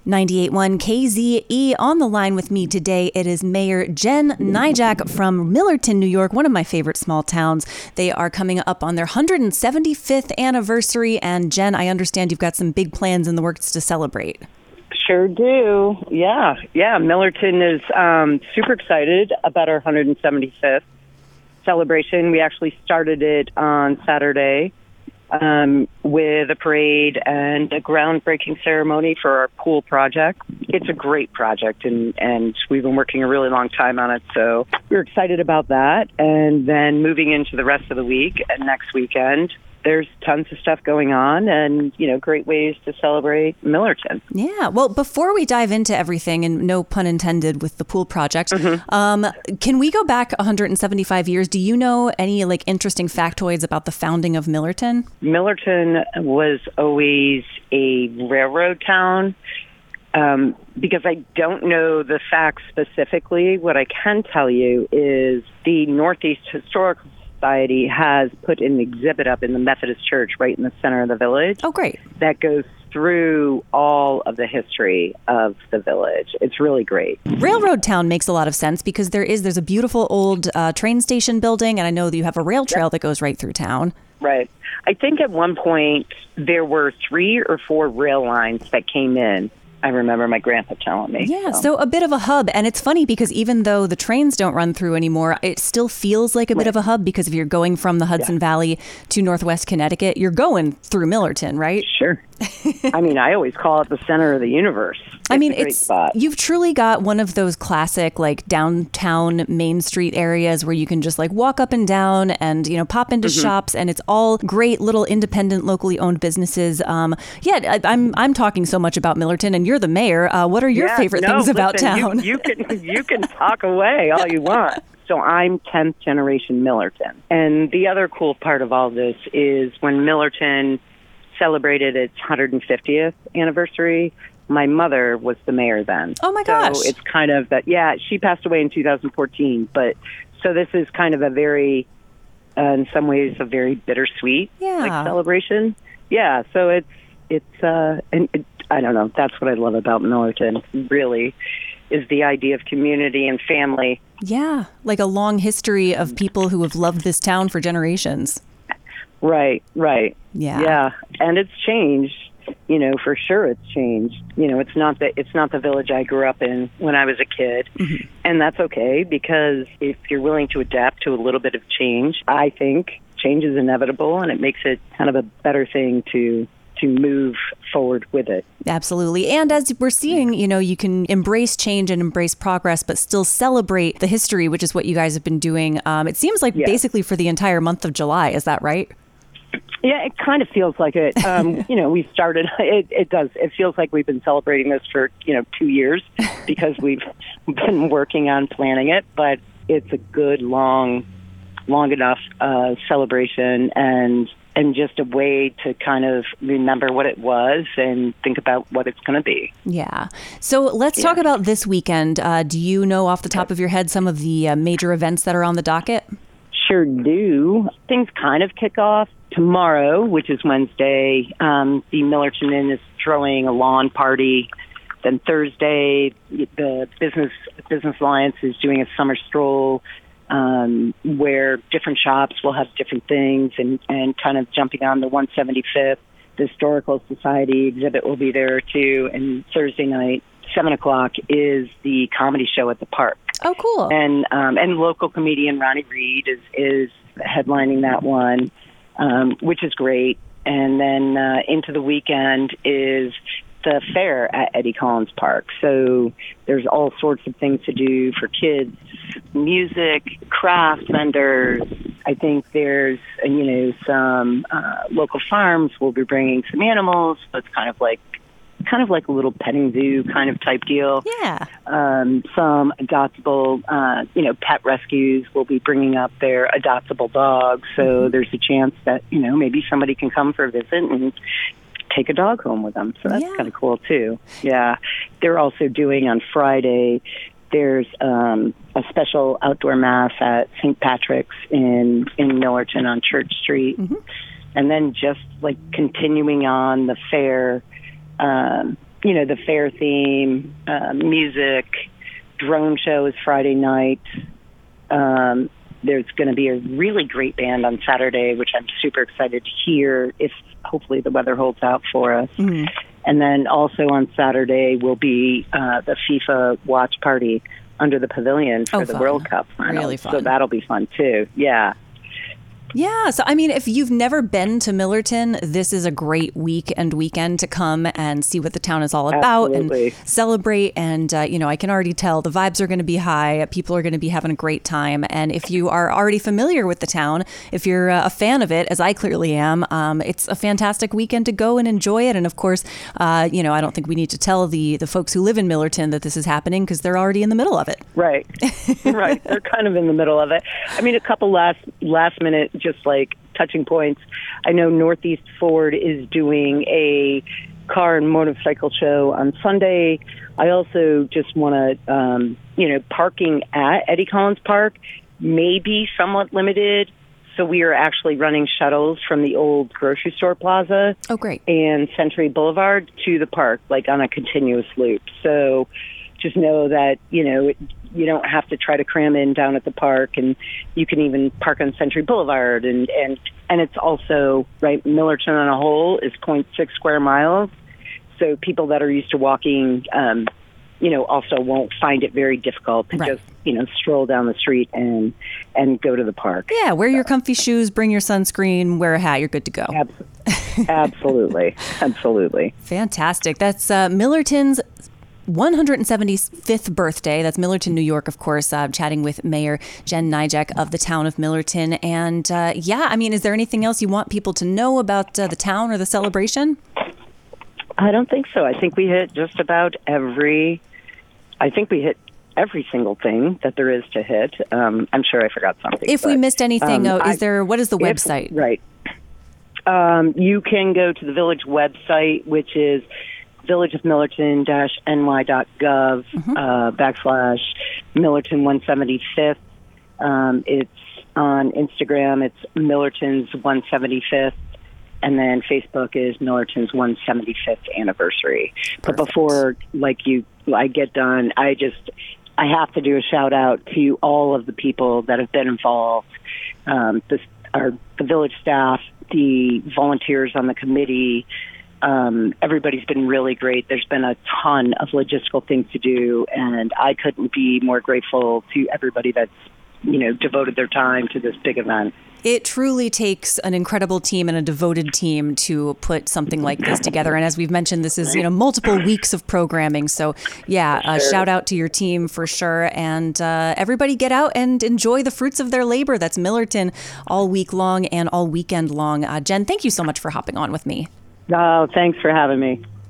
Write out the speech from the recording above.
98.1 KZE on the line with me today. It is Mayor Jen Nyjak from Millerton, New York, one of my favorite small towns. They are coming up on their 175th anniversary. And Jen, I understand you've got some big plans in the works to celebrate. Sure do. Yeah. Millerton is super excited about our 175th celebration. We actually started it on Saturday with a parade and a groundbreaking ceremony for our pool project. It's a great project, and we've been working a really long time on it, so we're excited about that. And then moving into the rest of the week and next weekend, there's tons of stuff going on and, great ways to celebrate Millerton. Yeah. Well, before we dive into everything, and no pun intended with the pool project, can we go back 175 years? Do you know any interesting factoids about the founding of Millerton? Millerton was always a railroad town. Because I don't know the facts specifically, what I can tell you is the Northeast Historical Society has put an exhibit up in the Methodist Church right in the center of the village. Oh, great. That goes through all of the history of the village. It's really great. Railroad town makes a lot of sense because there's a beautiful old train station building, and I know that you have a rail trail that goes right through town. Right. I think at one point there were 3 or 4 rail lines that came in. I remember my grandpa telling me. Yeah, so a bit of a hub. And it's funny because even though the trains don't run through anymore, it still feels like a bit of a hub because if you're going from the Hudson Valley to Northwest Connecticut, you're going through Millerton, right? Sure. I always call it the center of the universe. It's a great spot. You've truly got one of those classic downtown Main Street areas where you can just walk up and down and pop into shops, and it's all great little independent, locally owned businesses. I'm talking so much about Millerton, and you're the mayor. What are your favorite things about town? You can talk away all you want. So I'm 10th generation Millerton, and the other cool part of all this is when Millerton celebrated its 150th anniversary, my mother was the mayor then. Oh my gosh. So it's kind of that, she passed away in 2014, but so this is kind of a very, in some ways, a very bittersweet celebration. Yeah, so I don't know, that's what I love about Millerton, really, is the idea of community and family. Yeah, like a long history of people who have loved this town for generations. Right. Yeah, and it's changed. For sure, it's changed. It's not the village I grew up in when I was a kid, and that's okay because if you're willing to adapt to a little bit of change, I think change is inevitable, and it makes it kind of a better thing to move forward with it. Absolutely. And as we're seeing, you can embrace change and embrace progress, but still celebrate the history, which is what you guys have been doing. It seems like basically for the entire month of July. Is that right? Yeah, it kind of feels like it. We started, it does. It feels like we've been celebrating this for, 2 years because we've been working on planning it, but it's a good, long enough celebration and just a way to kind of remember what it was and think about what it's going to be. Yeah. So let's talk about this weekend. Do you know off the top of your head some of the major events that are on the docket? Sure do. Things kind of kick off tomorrow, which is Wednesday. The Millerton Inn is throwing a lawn party. Then Thursday, the Business Alliance is doing a summer stroll where different shops will have different things and kind of jumping on the 175th. The Historical Society exhibit will be there too. And Thursday night, 7:00 is the comedy show at the park. Oh, cool. And local comedian Ronnie Reed is headlining that one, which is great. And then into the weekend is the fair at Eddie Collins Park. So there's all sorts of things to do for kids, music, craft vendors. I think there's, some local farms will be bringing some animals. So it's kind of like a little petting zoo kind of type deal. Yeah. Some adoptable, pet rescues will be bringing up their adoptable dogs. So there's a chance that, maybe somebody can come for a visit and take a dog home with them. So that's kind of cool too. Yeah. They're also doing on Friday, there's a special outdoor mass at St. Patrick's in Millerton on Church Street. And then just continuing on the fair, the fair theme, music, drone show is Friday night. There's going to be a really great band on Saturday, which I'm super excited to hear if hopefully the weather holds out for us. Mm-hmm. And then also on Saturday will be the FIFA watch party under the pavilion for the World Cup finals. Really fun. So that'll be fun too. Yeah. Yeah. So, I mean, if you've never been to Millerton, this is a great weekend to come and see what the town is all about. Absolutely. And celebrate. And, I can already tell the vibes are going to be high. People are going to be having a great time. And if you are already familiar with the town, if you're a fan of it, as I clearly am, it's a fantastic weekend to go and enjoy it. And of course, I don't think we need to tell the folks who live in Millerton that this is happening because they're already in the middle of it. Right. Right. They're kind of in the middle of it. I mean, a couple last minute just like touching points. I know Northeast Ford is doing a car and motorcycle show on Sunday. I also just want to, parking at Eddie Collins Park may be somewhat limited. So we are actually running shuttles from the old grocery store plaza. Oh, great. And Century Boulevard to the park, like on a continuous loop. So just know that, you don't have to try to cram in down at the park, and you can even park on Century Boulevard. And it's also, right, Millerton on a whole is 0.6 square miles. So people that are used to walking, also won't find it very difficult to just, stroll down the street and go to the park. Yeah, wear your comfy shoes, bring your sunscreen, wear a hat, you're good to go. Absolutely. Absolutely. Fantastic. That's Millerton's 175th birthday. That's Millerton, New York, of course, chatting with Mayor Jen Nyjak of the town of Millerton. And is there anything else you want people to know about the town or the celebration? I don't think so. I think we hit just about every single thing that there is to hit. I'm sure I forgot something. If we missed anything, what is the website? Right. You can go to the village website, which is villageofmillerton-ny.gov /Millerton 175th. It's on Instagram. It's Millerton's 175th. And then Facebook is Millerton's 175th anniversary. Perfect. But before I get done, I have to do a shout out to all of the people that have been involved. The village staff, the volunteers on the committee. Everybody's been really great. There's been a ton of logistical things to do, and I couldn't be more grateful to everybody that's, devoted their time to this big event. It truly takes an incredible team and a devoted team to put something like this together. And as we've mentioned, this is, multiple weeks of programming. So, shout out to your team for sure. And everybody get out and enjoy the fruits of their labor. That's Millerton all week long and all weekend long. Jen, thank you so much for hopping on with me. Oh, thanks for having me.